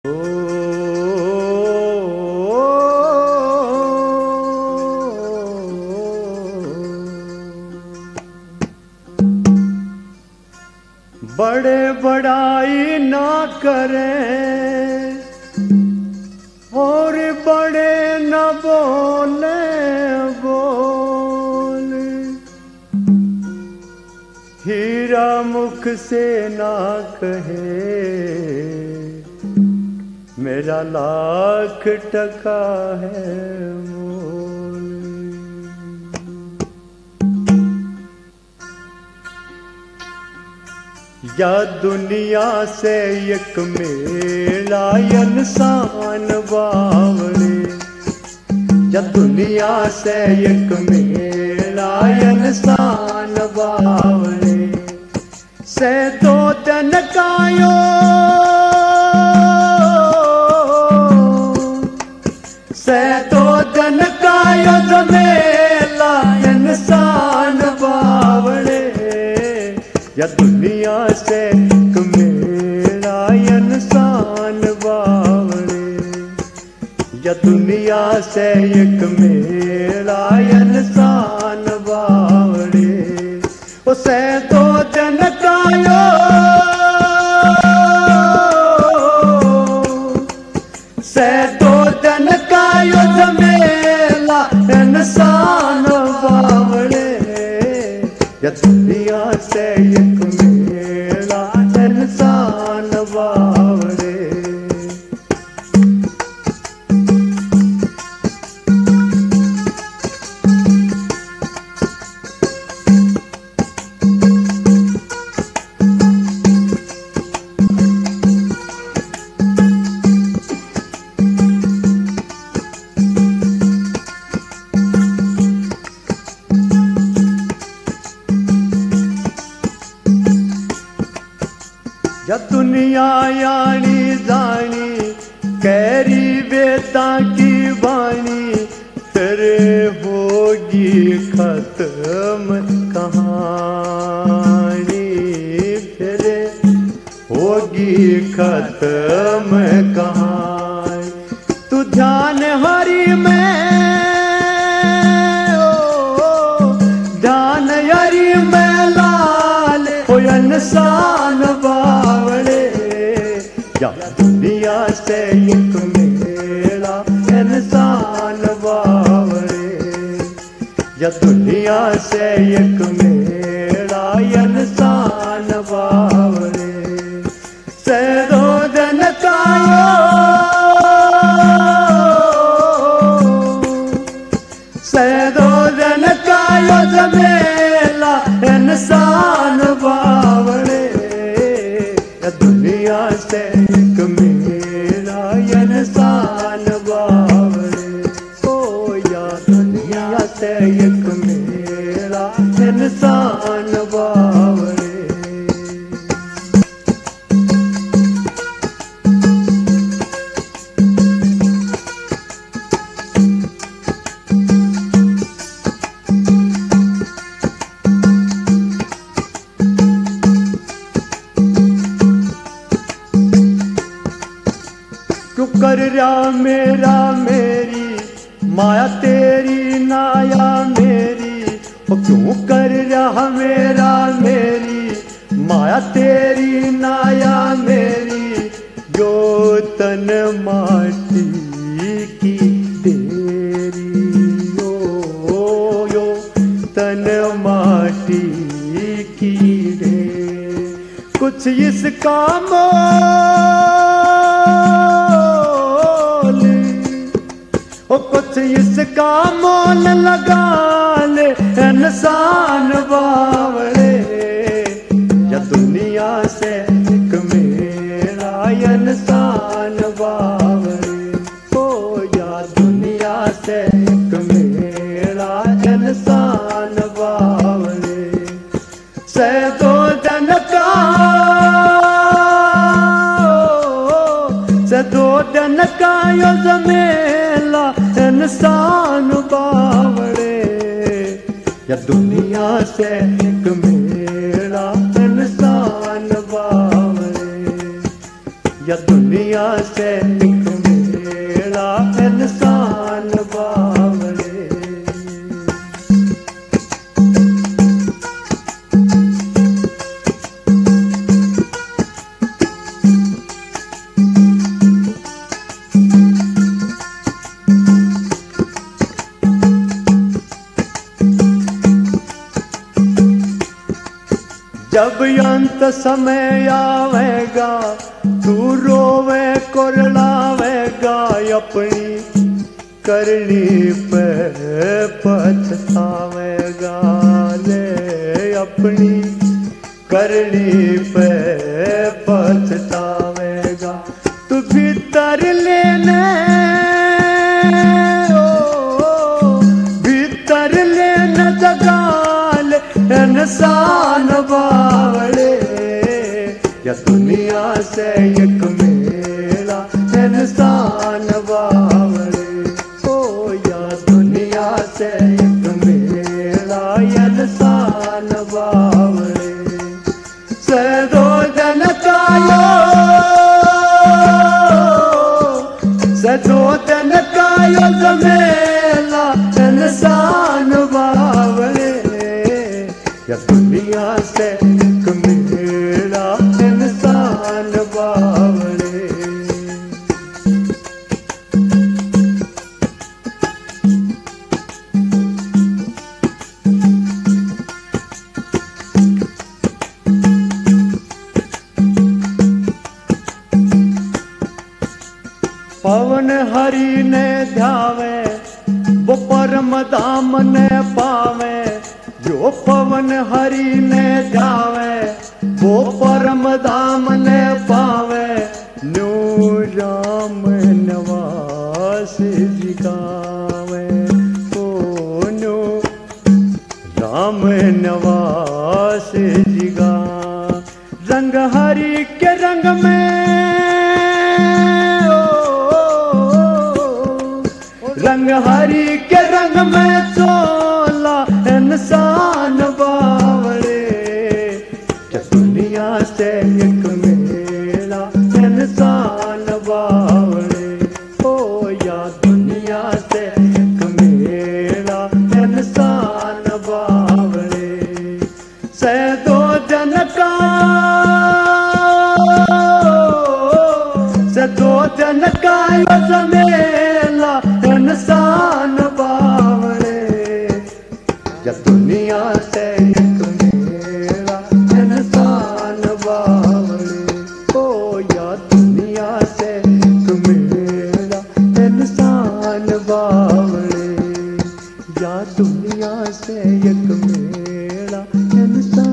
बड़े बड़ाई ना करें और बड़े न बोले बोले, हीरा मुख से ना कहे मेरा लाख टका है मोल। या दुनिया से एक मेला इंसान बावड़े, या दुनिया से एक मेला इंसान बावड़े, से दो दिन कायो से दो दिन कायो जमेला इंसान बावड़े, या दुनिया से एक मेरा इंसान बावड़े, या दुनिया से एक मेरा इंसान बावड़े, उसे दो दिन कायो से दो दिन कायो जमेला इंसान बावड़े, या दुनिया से एक मेरा इंसान बावड़े। या दुनिया यानी जानी कैरी बेता की वाणी, फिर होगी खत्म कहानी, फिर होगी खत्म कहानी। तू ध्यान हरि में ध्यान हरि में लाल हो इंसान बावड़े, या दुनिया से एक मेरा इंसान बावड़े, या दुनिया से एक मेरा इंसान बावड़े, से दो दिन कायो से दो दिन कायो जमेला इंसान बावड़े, या दुनिया से एक मेरा इंसान बावड़े, ओ या दुनिया से एक मेरा इंसान बावड़े। क्यों कर रहा मेरा मेरी माया तेरी नाया मेरी, ओ क्यों कर रहा मेरा मेरी माया तेरी नाया मेरी, जो तन माटी की तेरी यो तन माटी की रे, कुछ इसका ओ कुछ इसका मोल लगा ले इंसान बावड़े, या दुनिया से एक मेरा इंसान बावड़े, ओ या दुनिया से एक मेरा इंसान बावड़े, से दो दिन का से दो दिन का यो जमेला इंसान बावड़े, या दुनिया से एक मेरा इंसान बावड़े, या दुनिया दुनिया से एक मेला इंसान बावड़े। जब अंत समय आवेगा तू रोवे कुरलावेगा, अपनी करनी पे पछतावेगा रे, अपनी करनी पे पछतावेगा। तू भीतर लेने भीतर लेने जगाल इंसान बावड़े, या दुनिया से एक मेला इंसान बावड़े। ओ या दुनिया से एक मेला इंसान बावड़े। से दो जन कायो, से दो जन कायो जमेला इंसान बावड़े, या दुनिया से एक मेला इंसान बावड़े। पवन हरि ने ध्यावे वो परम धाम ने पावे, जो पवन हरि ने ध्यावे वो परम धाम ने पावे। न्यू राम नवास जी गावे, ओ न्यू राम नवास जी गा। रंग हरि के रंग में, रंग हरि के रंग में चोला इंसान बावड़े, क्या दुनिया से एक मेला इंसान बावड़े। ओ या दुनिया से एक मेला इंसान बावड़े। से दो जन का, से दो जन का मेला इंसान बावड़े, या दुनिया से एक मेला इंसान बावड़े। ओ या दुनिया से एक मेला इंसान बावड़े, या दुनिया से एक मेला इंसान